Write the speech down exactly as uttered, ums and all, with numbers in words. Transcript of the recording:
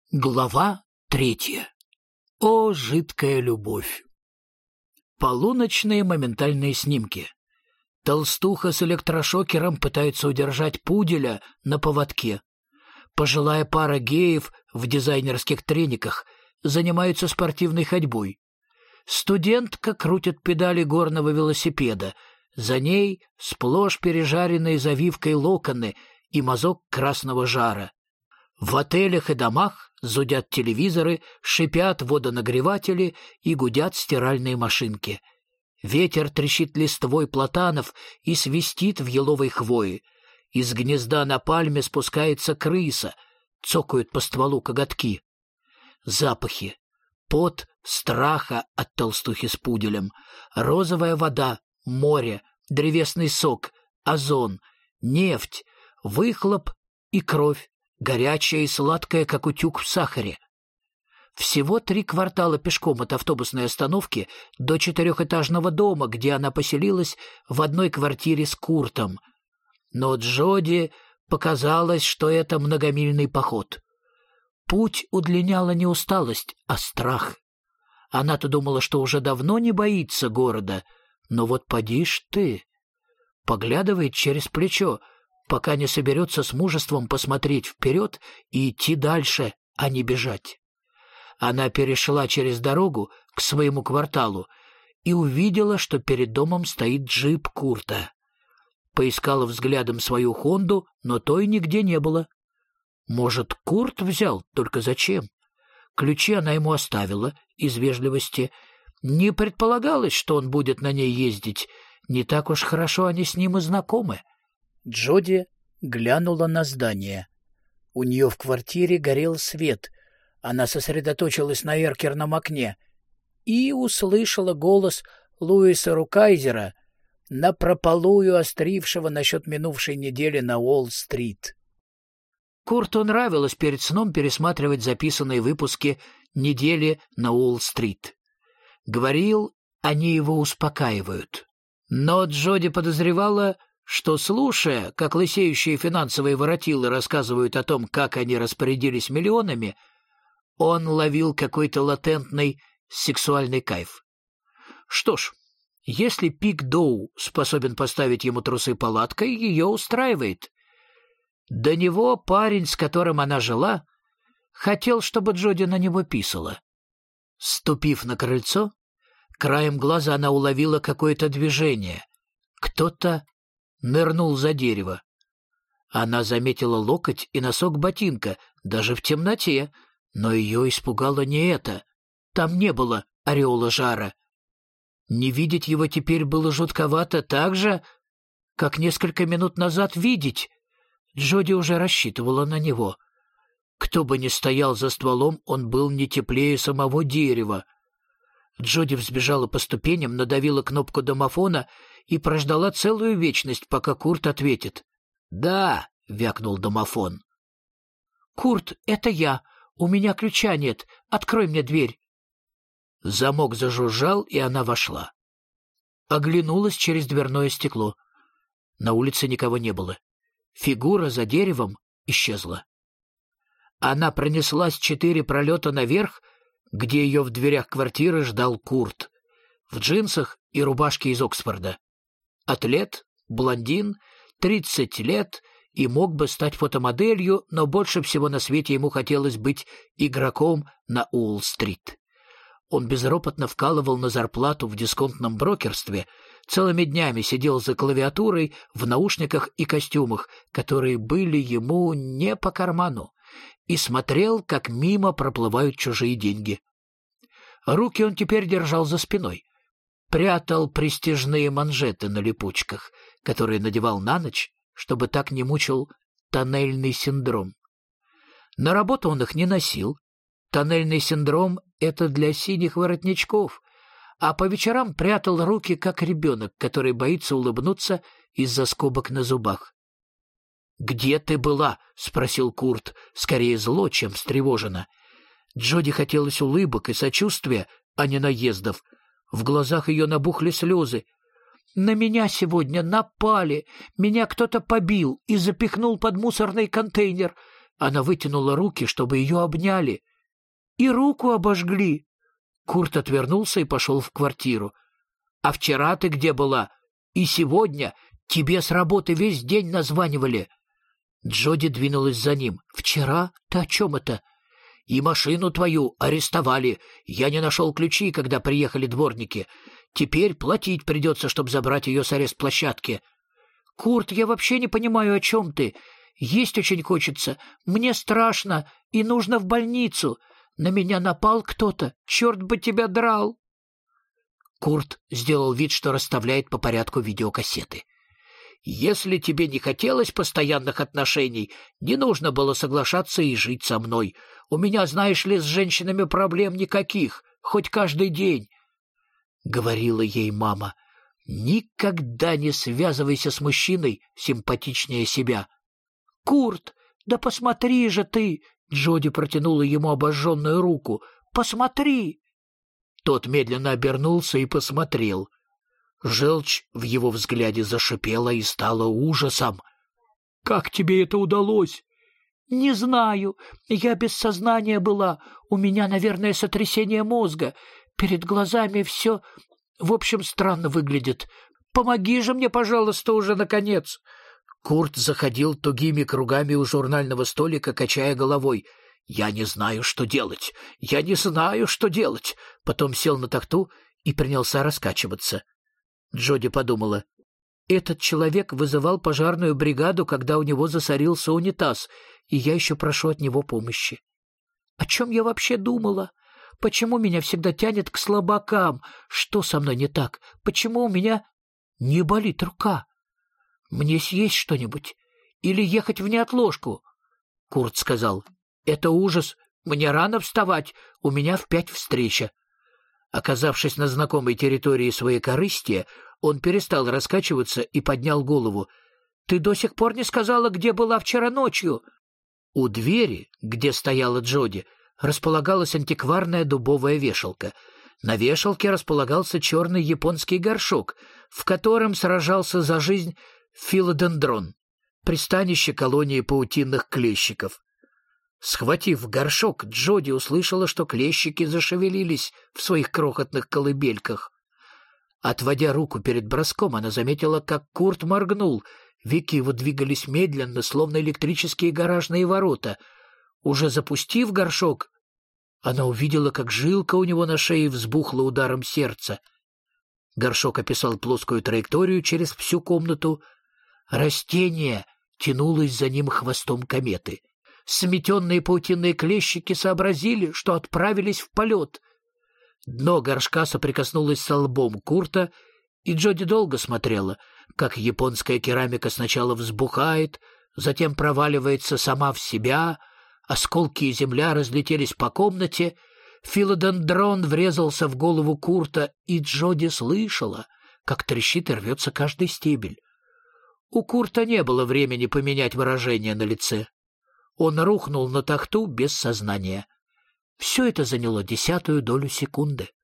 Глава третья. О, жидкая любовь! Полуночные моментальные снимки. Толстуха с электрошокером пытается удержать пуделя на поводке. Пожилая пара геев в дизайнерских трениках занимаются спортивной ходьбой. Студентка крутит педали горного велосипеда. За ней сплошь пережаренные завивкой локоны и мазок красного жара. В отелях и домах зудят телевизоры, шипят водонагреватели и гудят стиральные машинки. Ветер трещит листвой платанов и свистит в еловой хвое. Из гнезда на пальме спускается крыса, цокают по стволу коготки. Запахи. Пот страха от толстухи с пуделем. Розовая вода, море, древесный сок, озон, нефть, выхлоп и кровь. Горячая и сладкая, как утюг в сахаре. Всего три квартала пешком от автобусной остановки до четырехэтажного дома, где она поселилась в одной квартире с Куртом. Но Джоди показалось, что это многомильный поход. Путь удлиняла не усталость, а страх. Она-то думала, что уже давно не боится города, но вот поди ж ты. Поглядывает через плечо, пока не соберется с мужеством посмотреть вперед и идти дальше, а не бежать. Она перешла через дорогу к своему кварталу и увидела, что перед домом стоит джип Курта. Поискала взглядом свою Хонду, но той нигде не было. Может, Курт взял, только зачем? Ключи она ему оставила из вежливости. Не предполагалось, что он будет на ней ездить. Не так уж хорошо они с ним и знакомы. Джоди глянула на здание. У нее в квартире горел свет. Она сосредоточилась на эркерном окне и услышала голос Луиса Рукайзера, напропалую острившего насчет минувшей недели на Уолл-стрит. Курту нравилось перед сном пересматривать записанные выпуски «Недели на Уолл-стрит». Говорил, они его успокаивают. Но Джоди подозревала, что, слушая, как лысеющие финансовые воротилы рассказывают о том, как они распорядились миллионами, он ловил какой-то латентный сексуальный кайф. Что ж, если Пик Доу способен поставить ему трусы палаткой, ее устраивает. До него парень, с которым она жила, хотел, чтобы Джоди на него писала. Ступив на крыльцо, краем глаза она уловила какое-то движение. Кто-то нырнул за дерево. Она заметила локоть и носок ботинка, даже в темноте, но ее испугало не это. Там не было ореола жара. Не видеть его теперь было жутковато так же, как несколько минут назад видеть. Джоди уже рассчитывала на него. Кто бы ни стоял за стволом, он был не теплее самого дерева. Джоди взбежала по ступеням, надавила кнопку домофона и прождала целую вечность, пока Курт ответит. «Да», — вякнул домофон. «Курт, это я. У меня ключа нет. Открой мне дверь». Замок зажужжал, и она вошла. Оглянулась через дверное стекло. На улице никого не было. Фигура за деревом исчезла. Она пронеслась четыре пролета наверх, где ее в дверях квартиры ждал Курт. В джинсах и рубашке из Оксфорда. Атлет, блондин, тридцать лет, и мог бы стать фотомоделью, но больше всего на свете ему хотелось быть игроком на Уолл-стрит. Он безропотно вкалывал на зарплату в дисконтном брокерстве, целыми днями сидел за клавиатурой в наушниках и костюмах, которые были ему не по карману, и смотрел, как мимо проплывают чужие деньги. Руки он теперь держал за спиной, прятал престижные манжеты на липучках, которые надевал на ночь, чтобы так не мучил тоннельный синдром. На работу он их не носил. Тоннельный синдром — это для синих воротничков, а по вечерам прятал руки, как ребенок, который боится улыбнуться из-за скобок на зубах. «Где ты была?» — спросил Курт, скорее зло, чем встревоженно. Джоди хотелось улыбок и сочувствия, а не наездов. В глазах ее набухли слезы. «На меня сегодня напали, меня кто-то побил и запихнул под мусорный контейнер. Она вытянула руки, чтобы ее обняли. И руку обожгли. Курт отвернулся и пошел в квартиру. «А вчера ты где была? И сегодня тебе с работы весь день названивали». Джоди двинулась за ним. «Вчера? Ты о чем это?» «И машину твою арестовали. Я не нашел ключи, когда приехали дворники. Теперь платить придется, чтобы забрать ее с арест-площадки». «Курт, я вообще не понимаю, о чем ты. Есть очень хочется. Мне страшно, и нужно в больницу. На меня напал кто-то. Черт бы тебя драл!» Курт сделал вид, что расставляет по порядку видеокассеты. «Если тебе не хотелось постоянных отношений, не нужно было соглашаться и жить со мной. У меня, знаешь ли, с женщинами проблем никаких, хоть каждый день», — говорила ей мама. «Никогда не связывайся с мужчиной симпатичнее себя». «Курт, да посмотри же ты!» — Джоди протянула ему обожженную руку. «Посмотри!» Тот медленно обернулся и посмотрел. Желчь в его взгляде зашипела и стала ужасом. «Как тебе это удалось?» «Не знаю. Я без сознания была. У меня, наверное, сотрясение мозга. Перед глазами все, в общем, странно выглядит. Помоги же мне, пожалуйста, уже, наконец!» Курт заходил тугими кругами у журнального столика, качая головой. «Я не знаю, что делать. Я не знаю, что делать!» Потом сел на тахту и принялся раскачиваться. Джоди подумала. «Этот человек вызывал пожарную бригаду, когда у него засорился унитаз, и я еще прошу от него помощи. О чем я вообще думала? Почему меня всегда тянет к слабакам? Что со мной не так? Почему у меня не болит рука? Мне съесть что-нибудь? Или ехать в неотложку?» Курт сказал. «Это ужас. Мне рано вставать. У меня в пять встреча». Оказавшись на знакомой территории своекорыстия, он перестал раскачиваться и поднял голову. «Ты до сих пор не сказала, где была вчера ночью?» У двери, где стояла Джоди, располагалась антикварная дубовая вешалка. На вешалке располагался черный японский горшок, в котором сражался за жизнь филодендрон, пристанище колонии паутинных клещиков. Схватив горшок, Джоди услышала, что клещики зашевелились в своих крохотных колыбельках. Отводя руку перед броском, она заметила, как Курт моргнул. Веки его двигались медленно, словно электрические гаражные ворота. Уже запустив горшок, она увидела, как жилка у него на шее взбухла ударом сердца. Горшок описал плоскую траекторию через всю комнату. Растение тянулось за ним хвостом кометы. Сметенные паутинные клещики сообразили, что отправились в полет. Дно горшка соприкоснулось со лбом Курта, и Джоди долго смотрела, как японская керамика сначала взбухает, затем проваливается сама в себя, осколки и земля разлетелись по комнате, филодендрон врезался в голову Курта, и Джоди слышала, как трещит и рвется каждый стебель. У Курта не было времени поменять выражение на лице. Он рухнул на тахту без сознания. Все это заняло десятую долю секунды.